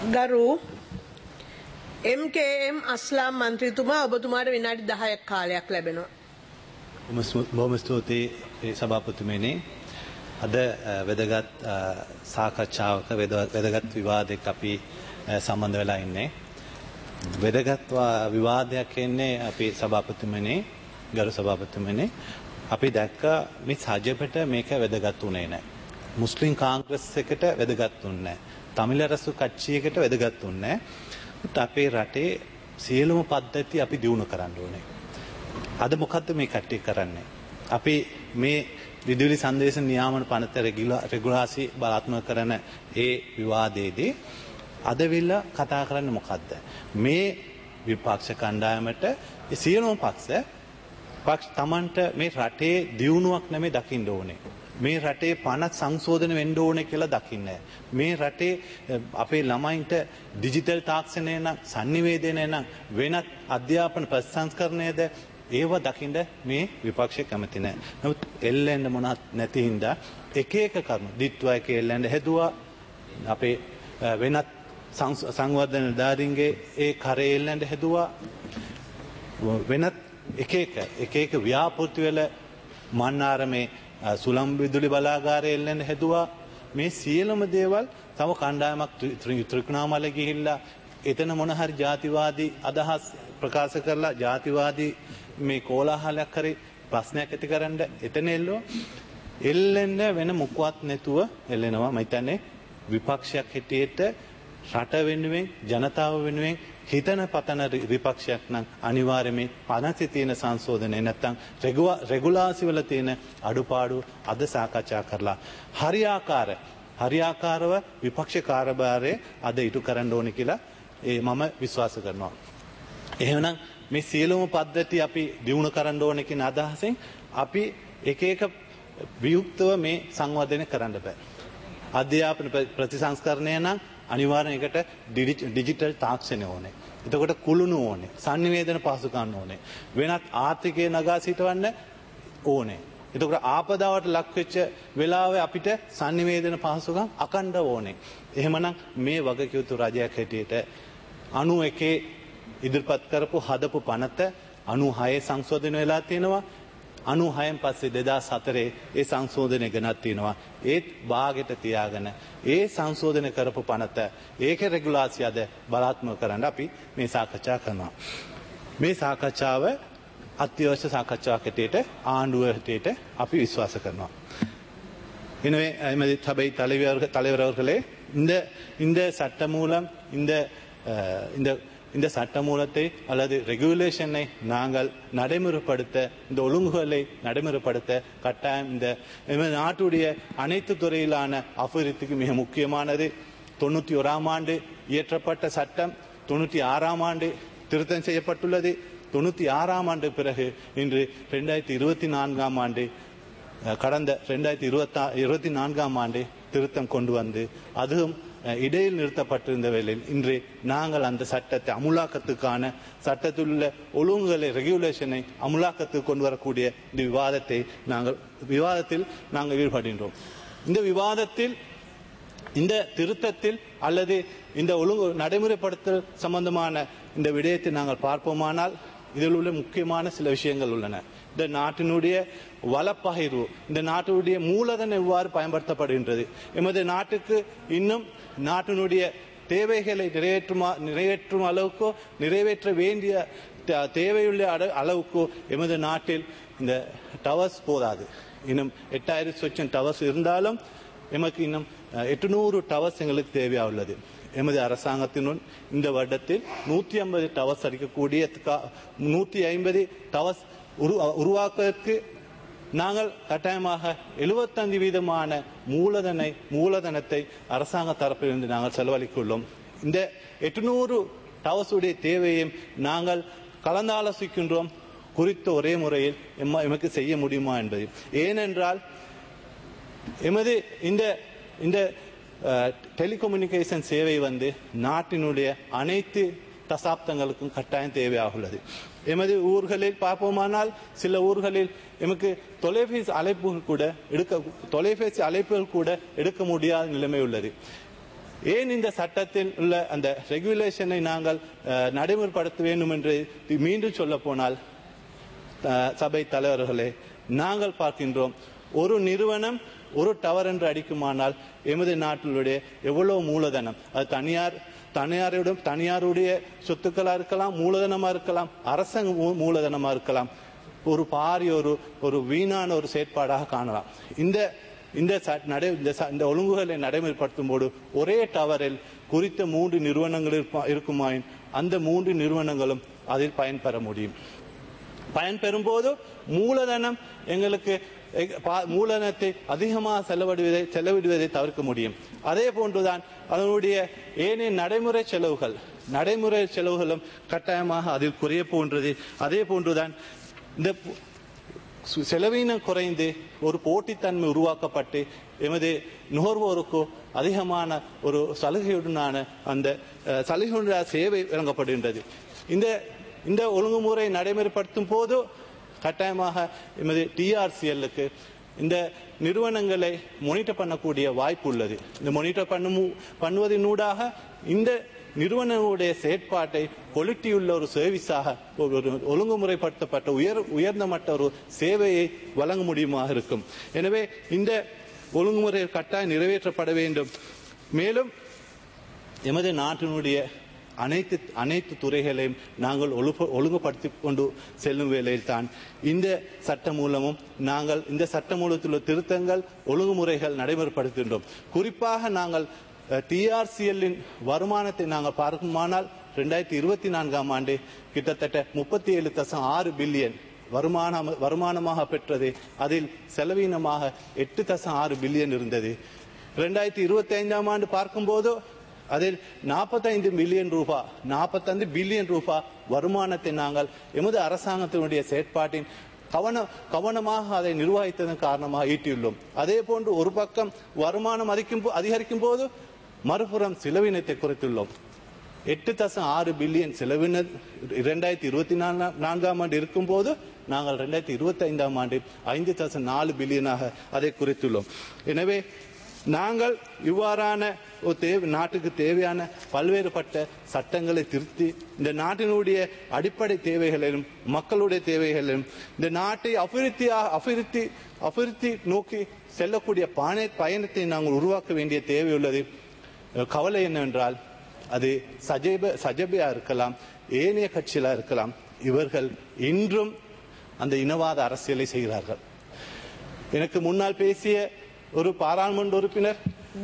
ගරු MKM අස්ලාම් මන්ත්‍රීතුමා ඔබතුමාට විනාඩි 10ක් කාලයක් ලැබෙනවා. බොහොම ස්තුතියි සභාපතිතුමනි. අද වැදගත් සාකච්ඡාවක වැදගත් විවාදයක අපි සම්බන්ධ වෙලා ඉන්නේ. වැදගත් විවාදයක් එන්නේ අපි සභාපතිතුමනි, ගරු සභාපතිතුමනි, අපි දැක්ක මේ සජපට මේක වැදගත් උනේ නැහැ. මුස්ලිම් කාංග්‍රස් එකට වැදගත් උන්නේ නැහැ. තමිලරසු කච්චියකට වැදගත් උන්නේ නැහැ. අපේ රටේ සියලුම පද්ධති අපි දියුණු කරන්න ඕනේ. අද මොකද්ද මේ කට්ටිය කරන්නේ? අපි මේ විදුලි සංදේශ නියාමන පනත රෙගුලාසි බලාත්මක කරන ඒ විවාදයේදී අද විල කතා කරන්නේ මොකද්ද? මේ විපක්ෂ කණ්ඩායමට සියලුම පක්ෂ තමන්ට මේ රටේ දියුණුවක් නෙමෙයි දකින්න ඕනේ. මේ රටේ පනත් සංශෝධන වෙන්න ඕනේ කියලා දකින්නේ. මේ රටේ අපේ ළමයින්ට ඩිජිටල් තාක්ෂණය නම් sannivedana නම් වෙනත් අධ්‍යාපන ප්‍රතිසංස්කරණයද ඒව දකින්න මේ විපක්ෂය කැමති නැහැ. නමුත් එල්ලෙන්න මොනවත් නැති හින්දා එක එක කරුණු දිට්වයක එල්ලෙන්න හැදුවා. අපේ වෙනත් සංවර්ධන දාරින්ගේ ඒ කරේ එල්ලෙන්න හැදුවා. වෙනත් එක එක ව්‍යාපෘති වල මන්නාරමේ සුලම් විදුලි බලාගාරය එල්ලෙන්න හැදුවා. මේ සියලුම දේවල් තම කණ්ඩායමක් ත්‍රිකුණාමල ගිහිල්ලා එතන මොන හරි ජාතිවාදී අදහස් ප්‍රකාශ කරලා ජාතිවාදී මේ කෝලාහලයක් කරේ ප්‍රශ්නයක් ඇති කරන්න එතන එල්ලෙන්න වෙන මොකවත් නැතුව එල්ලෙනවා. මම හිතන්නේ විපක්ෂයක් හැටියට රට වෙනුවෙන් ජනතාව වෙනුවෙන් හිතන පතන විපක්ෂයක් නම් අනිවාර්යයෙන් පනසේ තියෙන සංශෝධනය නැත්තම් රෙගුලාසි වල තියෙන අඩුපාඩු අද සාකච්ඡා කරලා හරියාකාරව විපක්ෂ කාර්යභාරය අද ඉටු කරන්න ඕනේ කියලා මම විශ්වාස කරනවා. එහෙනම් මේ සියලුම පද්ධති අපි දියුණු කරන්න ඕනේ කියන අදහසෙන් අපි එක එක වියුක්තව මේ සංවර්ධනය කරන්න බෑ. අධ්‍යාපන ප්‍රතිසංස්කරණය නම් අනිවාර්යෙන් එකට ඩිජිටල් තාක්ෂණය ඕනේ. එතකොට කුළුණු ඕනේ. sannivedana පහසුකම් ඕනේ. වෙනත් ආර්ථිකය නගා සිටවන්න ඕනේ. එතකොට ආපදාවට ලක් වෙච්ච වෙලාවේ අපිට sannivedana පහසුකම් අකණ්ඩව ඕනේ. එහෙමනම් මේ වගකියුතු රජයක් හැටියට 91 ඉදිරිපත් කරපු හදපු පනත 96 සංශෝධන වෙලා තියෙනවා. 96න් පස්සේ 2004 ඒ සංශෝධනය ගෙනත් තියෙනවා. ඒත් භාගයට තියාගෙන ඒ සංශෝධනය කරපු පනත ඒකේ රෙගුලාසිය අද බලාත්මක කරන්න අපි මේ සාකච්ඡා කරනවා. මේ සාකච්ඡාව අත්‍යවශ්‍ය සාකච්ඡාවක් හැටියට ආණ්ඩුව හැටියට අපි විශ්වාස කරනවා. எனவே எமது சபை தலைவர் அவர்களே இந்த சட்ட மூலம் இந்த சட்ட மூலத்தை அல்லது ரெகுலேஷனை நாங்கள் நடைமுறைப்படுத்த இந்த ஒழுங்குகளை நடைமுறைப்படுத்த கட்டாயம் இந்த நாட்டுடைய அனைத்து துறையிலான அபிவிருத்திக்கு மிக முக்கியமானது. 91ஆம் ஆண்டு இயற்றப்பட்ட சட்டம் 96ஆம் ஆண்டு திருத்தம் செய்யப்பட்டுள்ளது. 96ஆம் ஆண்டு பிறகு இன்று 2024ஆம் ஆண்டு கடந்த 2024ஆம் ஆண்டு திருத்தம் கொண்டு வந்து அதுவும் இடையில் நிறுத்தப்பட்டிருந்த வேளையில் இன்று நாங்கள் அந்த சட்டத்தை அமுலாக்கத்துக்கான சட்டத்தில் உள்ள ஒழுங்குகளை ரெகுலேஷனை அமுலாக்கத்துக்கு கொண்டு வரக்கூடிய இந்த விவாதத்தில் நாங்கள் ஈடுபடுகின்றோம். இந்த விவாதத்தில் இந்த திருத்தத்தில் அல்லது இந்த ஒழுங்கு நடைமுறைப்படுத்தல் சம்பந்தமான இந்த விடயத்தை நாங்கள் பார்ப்போமானால் இதில் உள்ள முக்கியமான சில விஷயங்கள் உள்ளன. இந்த நாட்டினுடைய வளப்பகிர்வு, இந்த நாட்டினுடைய மூலதனம் எவ்வாறு பயன்படுத்தப்படுகின்றது, எமது நாட்டுக்கு இன்னும் நாட்டினுடைய தேவைகளை நிறைவேற்றும் அளவுக்கோ நிறைவேற்ற வேண்டிய தேவையுள்ள அளவுக்கோ எமது நாட்டில் இந்த டவர்ஸ் போதாது. இன்னும் 8000 சொச்சம் டவர்ஸ் இருந்தாலும் எமக்கு இன்னும் 800 டவர்ஸ் எங்களுக்கு தேவையாக உள்ளது. எமது அரசாங்கத்தினுள் இந்த வருடத்தில் 150 டவர்ஸ் அடிக்கக்கூடிய 150 டவர்ஸ் உருவாக்குவதற்கு நாங்கள் கட்டாயமாக 75% மூலதனத்தை அரசாங்க தரப்பிலிருந்து நாங்கள் செலவழித்துள்ளோம். இந்த 800 டவர்ஸுடைய தேவையும் நாங்கள் கலந்தாலோசிக்கின்றோம். குறித்த ஒரே முறையில் எமக்கு செய்ய முடியுமா என்பது. ஏனென்றால் எமது இந்த டெலிகம்யூனிகேஷன் சேவை நாட்டினுடைய அனைத்து தசாப்தங்களுக்கும் கட்டாயம் தேவையாக உள்ளது. எமது ஊர்களில் பார்ப்போமானால் சில ஊர்களில் எமக்கு தொலைபேசி அழைப்புகள் கூட எடுக்க முடியாத நிலைமை உள்ளது. ஏன் இந்த சட்டத்தில் உள்ள அந்த ரெகுலேஷனை நாங்கள் நடைமுறைப்படுத்த வேண்டும் என்று மீண்டும் சொல்ல போனால், சபை தலைவர்களே, நாங்கள் பார்க்கின்றோம், ஒரு நிறுவனம் ஒரு டவர் என்று அடிக்குமானால் எமது நாட்டிலுடைய எவ்வளவு மூலதனம், அது தனியாருடைய சொத்துக்களா இருக்கலாம், மூலதனமா இருக்கலாம், அரசாங்க மூலதனமா இருக்கலாம், ஒரு பாரிய ஒரு வீணான ஒரு செயற்பாடாக காணலாம். இந்த ஒழுங்குகளை நடைமுறைப்படுத்தும் போது ஒரே டவரில் குறித்த 3 நிறுவனங்கள் இருக்குமாயின் அந்த 3 நிறுவனங்களும் அதில் பயன்பெற முடியும். பயன்பெறும் போது மூலதனம் எங்களுக்கு மூலதனத்தை அதிகமாக செலவிடுவதை தவிர்க்க முடியும். அதே போன்றுதான் அதனுடைய ஏனைய நடைமுறை செலவுகளும் கட்டாயமாக அதில் குறைய போன்றது. அதே போன்றுதான் இந்த செலவினம் குறைந்து ஒரு போட்டித்தன்மை உருவாக்கப்பட்டு எமது நுகர்வோருக்கு அதிகமான ஒரு சலுகையுடனான அந்த சலுகையுடனான சேவை வழங்கப்படுகின்றது. இந்த ஒழுங்குமுறை நடைமுறைப்படுத்தும் போது கட்டாயமாக எமது டிஆர்சிஎல்லுக்கு இந்த நிறுவனங்களை மானிட்டர் பண்ணக்கூடிய வாய்ப்பு உள்ளது. இந்த மானிட்டர் பண்ணுவதனூடாக இந்த நிறுவனங்களுடைய செயற்பாட்டை குவாலிட்டி உள்ள ஒரு சர்வீஸாக ஒரு ஒழுங்குமுறைப்படுத்தப்பட்ட உயர்ந்த மட்ட ஒரு சேவையை வழங்க முடியுமாக இருக்கும். எனவே இந்த ஒழுங்குமுறை கட்டாயம் நிறைவேற்றப்பட வேண்டும். மேலும் எமது நாட்டினுடைய அனைத்து துறைகளையும் நாங்கள் ஒழுங்குபடுத்தி கொண்டு செல்லும் வேளையில் தான் இந்த சட்ட மூலமும் நாங்கள் இந்த சட்ட மூலத்தில் திருத்தங்கள் ஒழுங்குமுறைகள் நடைமுறைப்படுத்துகின்றோம். குறிப்பாக நாங்கள் டிஆர்சிஎல்லின் வருமானத்தை நாங்கள் பார்க்குமானால் 2024ஆம் ஆண்டு கிட்டத்தட்ட 37.6 பில்லியன் வருமானமாக பெற்றது. அதில் செலவீனமாக 8.6 பில்லியன் இருந்தது. 2025ஆம் ஆண்டு பார்க்கும்போது அதில் 45 பில்லியன் ரூபாய் வருமானத்தை நாங்கள் எமது அரசாங்கத்தினுடைய செயற்பாட்டின் கவனமாக அதை நிர்வகித்ததன் காரணமாக ஈட்டியுள்ளோம். அதே போன்று ஒரு பக்கம் வருமானம் அதிகரிக்கும் போது மறுபுறம் செலவினத்தை குறைத்துள்ளோம். 8.6 பில்லியன் செலவின 2024ஆம் ஆண்டு இருக்கும் போது நாங்கள் 2025ஆம் ஆண்டு 5.4 பில்லியனாக அதை குறைத்துள்ளோம். எனவே நாங்கள் இவ்வாறான நாட்டுக்கு தேவையான பல்வேறுபட்ட சட்டங்களை திருத்தி இந்த நாட்டினுடைய அடிப்படை தேவைகளையும் மக்களுடைய தேவைகளையும் இந்த நாட்டை அபிவிருத்தி நோக்கி செல்லக்கூடிய பயணத்தை நாங்கள் உருவாக்க வேண்டிய தேவை உள்ளது. கவலை என்னவென்றால் அது சஜபியா இருக்கலாம், ஏனைய கட்சிகளா இருக்கலாம், இவர்கள் இன்றும் அந்த இனவாத அரசியலை செய்கிறார்கள். எனக்கு முன்னால் பேசிய ஒரு பாராளுமன்ற உறுப்பினர்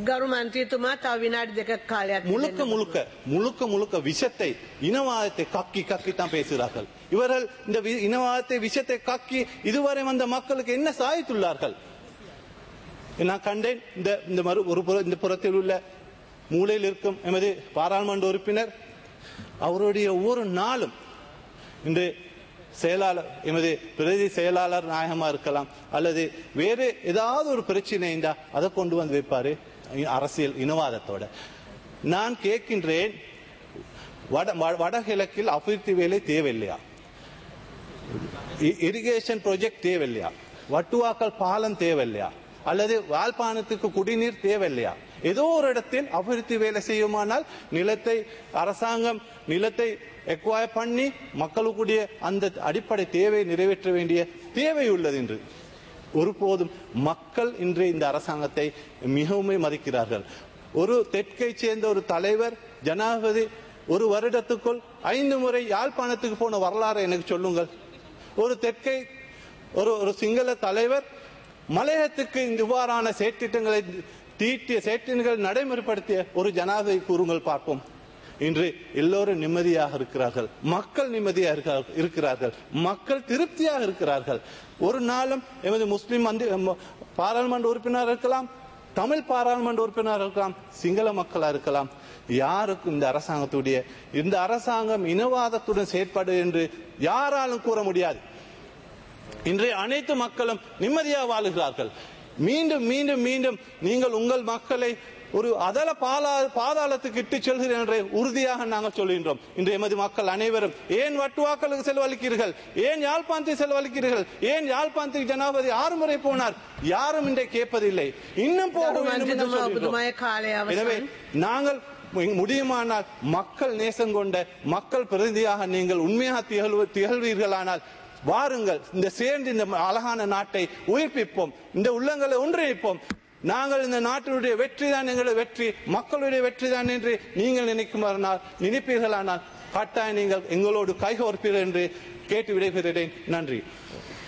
முழுக்க விஷத்தை இனவாதத்தை கக்கி தான் பேசுகிறார்கள். இவர்கள் இந்த இனவாதத்தை விஷத்தை கக்கி இதுவரை வந்த மக்களுக்கு என்ன சாதித்துள்ளார்கள்? நான் கண்டேன். இந்த புறத்தில் உள்ள மூலையில் இருக்கும் எமது பாராளுமன்ற உறுப்பினர் அவருடைய ஒவ்வொரு நாளும் இன்று செயலாளர் எமது பிரதி செயலாளர் நாயகமா இருக்கலாம் அல்லது வேறு ஏதாவது ஒரு பிரச்சனை இருந்தா அதை கொண்டு வந்து வைப்பாரு அரசியல் இனவாதத்தோட. நான் கேட்கின்றேன், வடகிழக்கில் அபிவிருத்தி வேலை தேவையில்லையா? இரிகேஷன் ப்ராஜெக்ட் தேவையில்லையா? வட்டுவாக்கல் பாலம் தேவையில்லையா? அல்லது வாழ்பானத்துக்கு குடிநீர் தேவையில்லையா? ஏதோ ஒரு இடத்தில் அபிவிருத்தி வேலை செய்யுமானால் அரசாங்கம் நிலத்தை எக்வயர் பண்ணி மக்களுக்குடைய அந்த அடிப்படை தேவையை நிறைவேற்ற வேண்டிய தேவை உள்ளது. என்று ஒருபோதும் மக்கள் இன்று இந்த அரசாங்கத்தை மிகவும் மதிக்கிறார்கள். ஒரு தெற்கை சேர்ந்த ஒரு தலைவர் ஜனாதிபதி ஒரு வருடத்துக்குள் 5 முறை யாழ்ப்பாணத்துக்கு போன வரலாறு எனக்கு சொல்லுங்கள். ஒரு சிங்கள தலைவர் மலையகத்துக்கு இவ்வாறான செயற்திட்டங்களை தீட்டிய செயற்திட்டங்கள் நடைமுறைப்படுத்திய ஒரு ஜனாதிபதி கூறுங்கள் பார்ப்போம். இன்று எல்லோரும் நிம்மதியாக இருக்கிறார்கள், மக்கள் நிம்மதியாக இருக்கிறார்கள், மக்கள் திருப்தியாக இருக்கிறார்கள். ஒரு நாளும் எமது முஸ்லிம் பாராளுமன்ற உறுப்பினர் இருக்கலாம், தமிழ் பாராளுமன்ற உறுப்பினர் இருக்கலாம், சிங்கள மக்களா இருக்கலாம், யாருக்கும் இந்த அரசாங்கம் இனவாதத்துடன் செயற்படு என்று யாராலும் கூற முடியாது. இன்றைய அனைத்து மக்களும் நிம்மதியாக வாழுகிறார்கள். மீண்டும் மீண்டும் மீண்டும் நீங்கள் உங்கள் மக்களை ஒரு அதல பாதாளத்துக்கு இட்டு செல்கிறேன் என்ற உறுதியாக நாங்கள் சொல்கின்றோம். இன்று எமது மக்கள் அனைவரும் ஏன் வட்டுவாக்களுக்கு செலவழிக்கிறீர்கள், ஏன் யாழ்ப்பாணத்தை செலவழிக்கிறீர்கள், ஏன் யாழ்ப்பாணத்துக்கு ஜனாதிபதி 6 முறை போனார், யாரும் இன்றை கேட்பதில்லை. இன்னும் போக வேண்டும் என்று சொல்கின்றோம். எனவே நாங்கள் முடியுமானால் மக்கள் நேசம் கொண்ட மக்கள் பிரதிநிதியாக நீங்கள் உண்மையாக திகழ்வீர்களானால் வாருங்கள், இந்த சேர்ந்து இந்த அழகான நாட்டை உயிர்ப்பிப்போம், இந்த உள்ளங்களை ஒன்றிணைப்போம். நாங்கள் இந்த நாட்டினுடைய வெற்றி தான் எங்களுடைய வெற்றி, மக்களுடைய வெற்றி தான் என்று நீங்கள் நினைப்பீர்களானால் கட்டாயம் நீங்கள் எங்களோடு கைகோர்ப்பீர்கள் என்று கேட்டு விடைபெறுகிறேன். நன்றி.